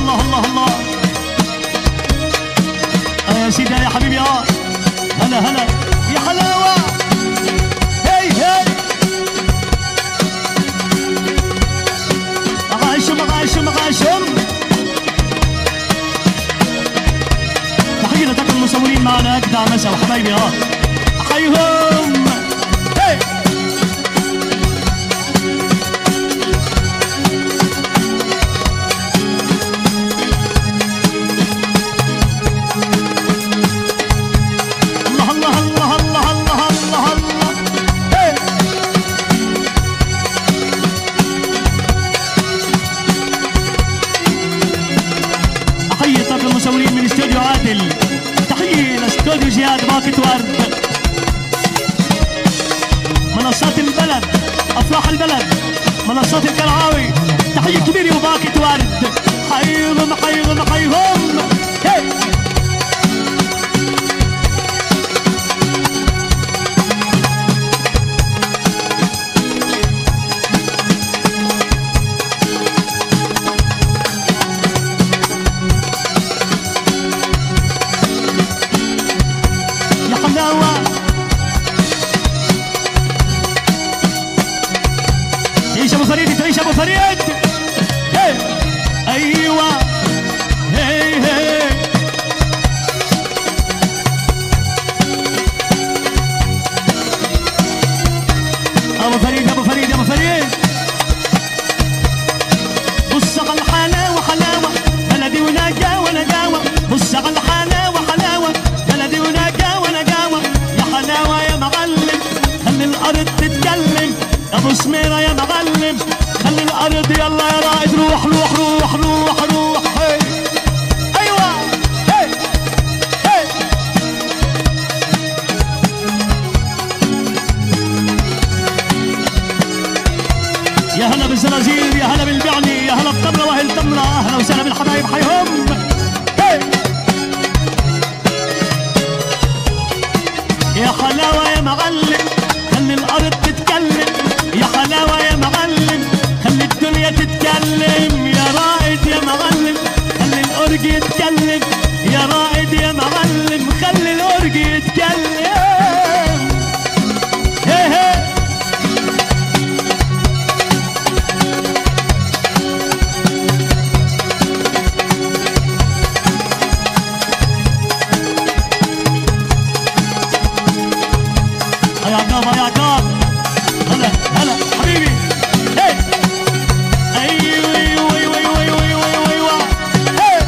الله الله الله. يا سيدي يا حبيبي هلا هلا يا حلاوة. هي هي أغاشم أغاشم أغاشم. تحية لكم المصورين معنا أجدع مسا وحبايبي أحييهم. هي المصورين من استوديو عادل. تحية لاستوديو جهاد باكت ورد. منصات البلد افراح البلد منصات الكرعاوي. تحية كبيرة وباكت ورد. حيهم حيهم حيهم. هي تعيش ابو فريد تعيش ابو فريد. هي ايوه هي هي ابو فريد ابو فريد ابو فريد. بص على الحلاوه حلاوه بلدي ونجاوه نجاوه. بص على الحلاوه حلاوه بلدي ونجاوه نجاوه. يا حلاوه يا معلم خلي الارض تتكلم. يا ابو سميره يا معلم خلي الارض يلا يا رائد. روح روح روح روح روح. هي ايوه هي هي يا هلا بالزنازير يا هلا بالبعني يا هلا بتمره واهل تمره. اهلا وسهلا بالحبايب حيهم. هي يا حلاوه يا معلم خلي الارض تتكلم. يا حلاوه يا معلم خلي الدنيا تتكلم. يا رائد يا معلم خلي الأورج يتكلم. يا رائد يا معلم خلي الأورج يتكلم. هي هي يا عقاب يا عقاب. هلا هلا حبيبي. هي ايوه ايوه ايوه ايوه ايوه ايوه. هي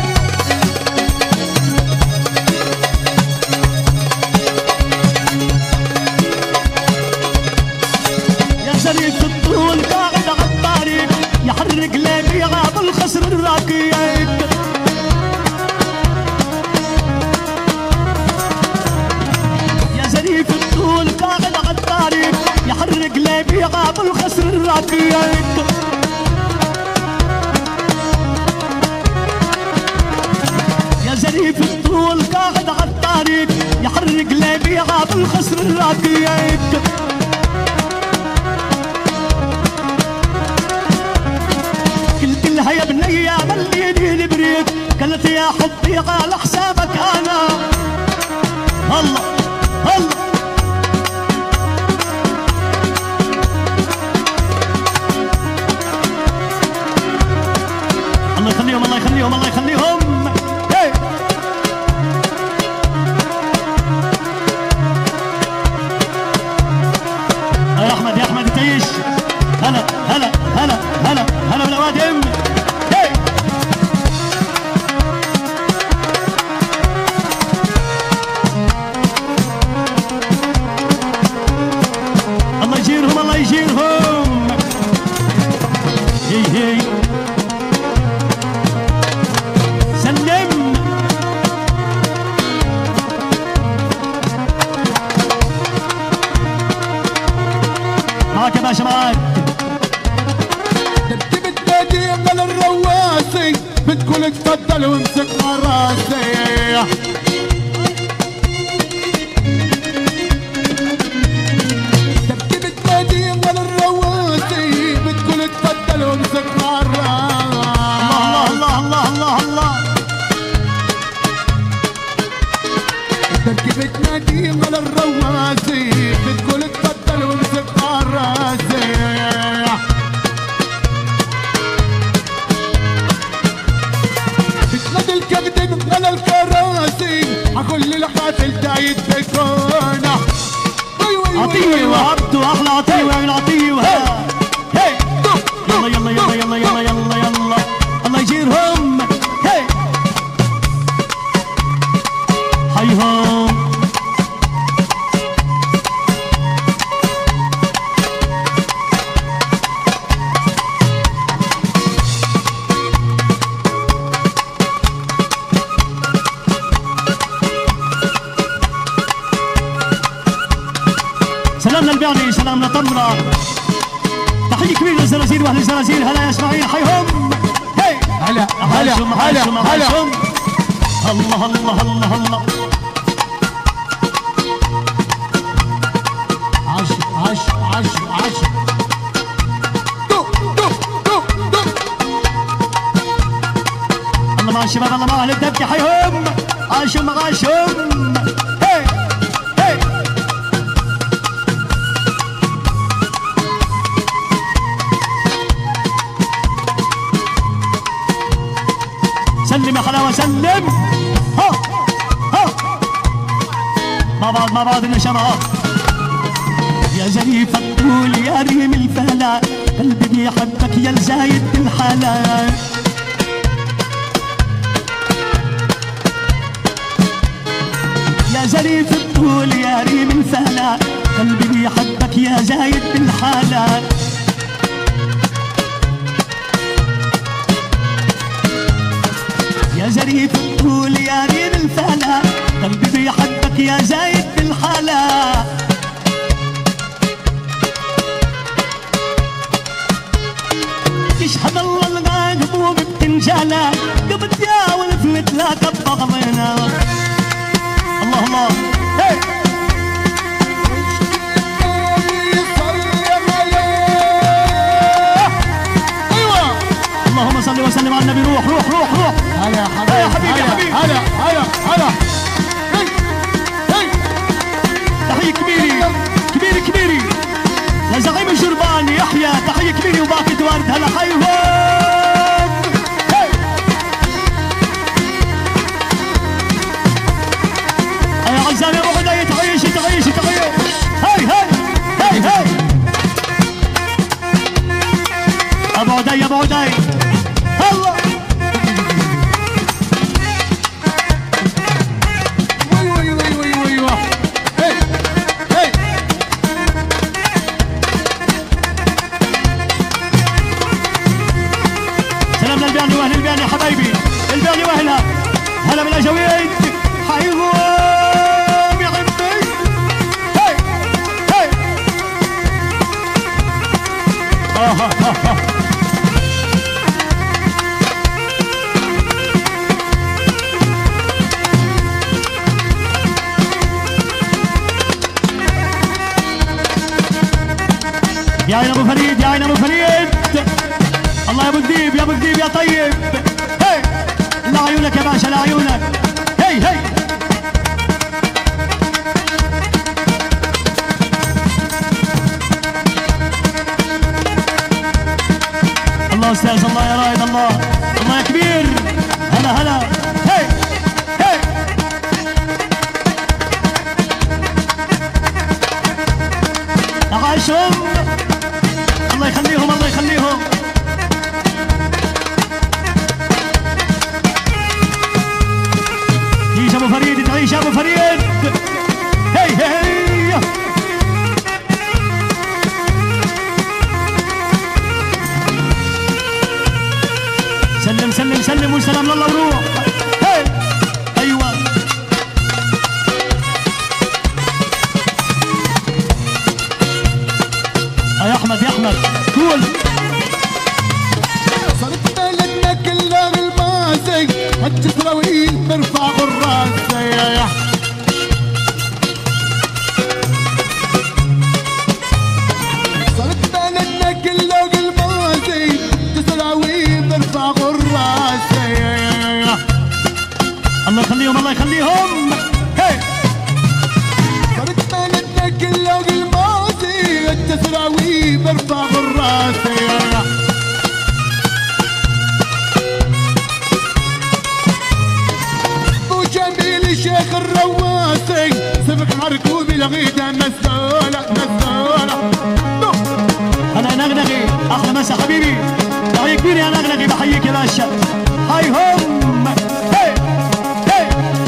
يا شريف الطول قاعد على الطريق يحرق لي غاب الخصر الراكيك. يا شريف الطول قاعد على الطريق يحرق لي بيغاب الخصر الراكيك. يا زريف الطول قاعد على الطريق يحرق لي بيغاب الخصر الراكيك. قلت لها يا بنية مليني البريد قالت يا حبي على حسابك انا. الله الله الله يخليهم الله يخليهم الله يخليهم. هي يا احمد يا احمد تعيش. هلا هلا هلا هلا هلا بالاوادم. هي الله يجيرهم الله يجيرهم. هي هي سلم. معك يا باشا معك. دبدبت بيدي من الرواسي بتقول اتفضل وامسك راسي. دبدبت بيدي من الرواسي بتقول اتفضل وامسك راسي. الله الله الله الله الله على الرواسي بتقول تبدل وامسك راسي بتنادي الكبد على الكراسي عكل القاتل دايت بكونه عطيه وعبده احلى عطيه وعين عطيه هي يلا يلا يلا يلا يلا يلا يلا الله يجيرهم هي حيهم سلامنا البعني سلامنا طمرة تحية كبيرة للزرازير واهل الزرازير هلا يا اسماعيل حيهم هي هلا هلا هلا هلا الله الله الله الله عش عش عش عش دو دو دو دو الله مع الشباب الله مع اهل الدبكة حيهم عاشم عاشم هي هي سلم يا حلاوة سلم ها ها مع بعض النشامة يا زريف الطول يا ريم الفلا قلبي بيحبك يا الزايد الحلا يا زريف الطول يا ريم الفلا قلبي بيحبك يا زايد الحلا يا زريف الطول يا ريم الفلا قلبي بيحبك يا زايد بالحلا يشهد الله الغايب وبتنجالا قبل يا ولفلت لا كبغضنا الله الله هي اللهم صل وسلم على النبي روح روح روح روح هلا يا حبيبي يا حبيبي يا حبيبي هلا هلا هلا تحية كبيري كبيري لزعيم الجربان يحيى تحية كبيري وباقي ورد هلا حيهم يا عزام يا ابو عدي تعيشي هاي ابو عدي الله سلامنا البياني واهل البياني يا حبايبي البياني واهلها هلا بالاجاويد حيهم يا حبي هي يا عين ابو فريد يا عين ابو فريد الله يا ابو الديب يا ابو الديب يا طيب هي لا عيونك يا باشا لا عيونك هي الله استاذ الله يا رائد الله الله يا كبير هلا هي عاشهم الله يخليهم الله يخليهم يعيش ابو فريد تعيش ابو فريد هي سلم والسلام لله وروح هي ايوه يا احمد قول صرت بلدنا كلها الماسك هالجسراويل مرفع بالراس صرت بلدنا كلها الماسك جسراويل مرفع بالراس الله يخليهم الله يخليهم هي والغيدة مسؤولة مسؤولة. انا نغنغي احلى مسا حبيبي تحية كبيرة يا نغنغي بحييك يا باشا. هاي هم هي هي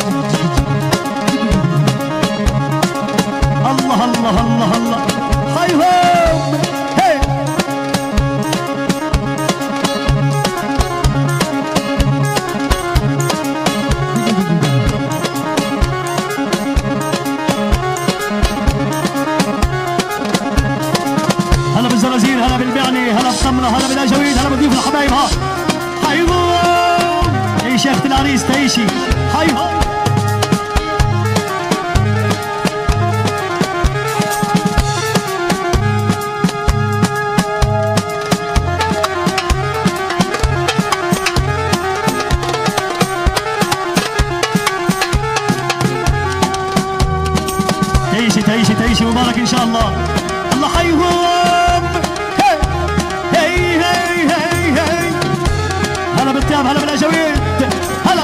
الله الله الله الله هاي هم هي. هلا بالزرازير هلا بالبعني هلا بالطمرة هلا بالاجاويد هلا بضيوف الحبايب. ها هاي هم تعيشي يا اخت العريس تعيشي. هاي هم تعيشي تعيشي تعيشي مبارك ان شاء الله. الله حيهم هي هي هي هي هي. هلا بالتياب هلا بالاجاويد هلا.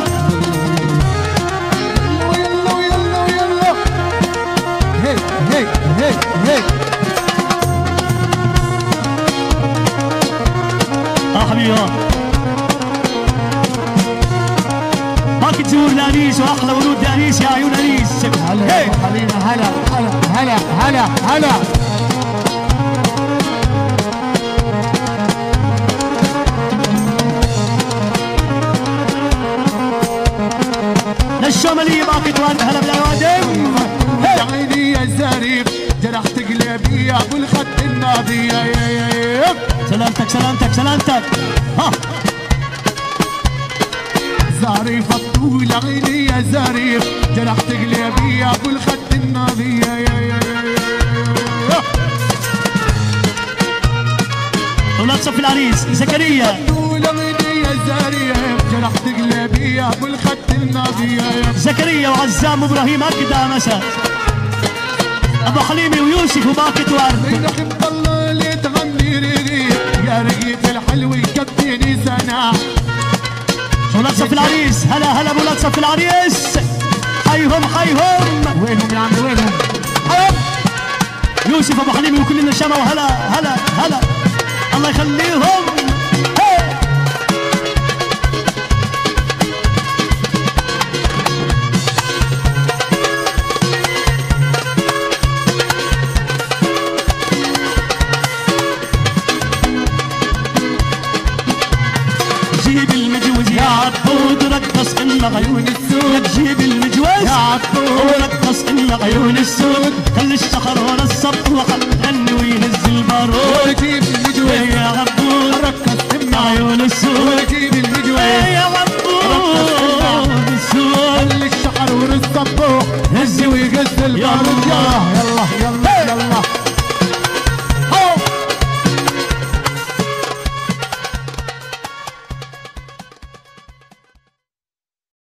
ويلا ويلا ويلا هي هي هي هي. حبيبي باقي تزور لانيس واحلى ورود لانيس يا عيون انيس. هلا هي حبيبي هلا هلا هلا هلا هلا. للشمالية باقي توارد هلا بالاوادم. يا عيني يا زريف جرحت قلبي يا ابو الخد الناضي يا سلامتك سلامتك سلامتك. ها زريف الطول عيني يا زريف جرحت قلبي يا ابو الخد الناضي يا اولاد صف العريس زكريا. طول عيني يا زريف جرحت قلبي يا ابو الخد الناضي يا زكريا وعزام وابراهيم اكدا مسا. ابو حليمي ويوسف وباقي توارد. منك مضلل تغني رغيف يا رغيف الحلو يكفيني سنه. اولاد صف العريس هلا هلا بولاد صف العريس. حيهم حيهم وينهم يا عمي وينهم؟ حيهم يوسف ابو حليمي وكل النشامه وهلا هلا هلا الله يخليهم. هي جيب المجوز يا عطود رقص إن عيون السود. لك جيب المجوز يا عطود ورقص إن عيون السود. خلي الشعب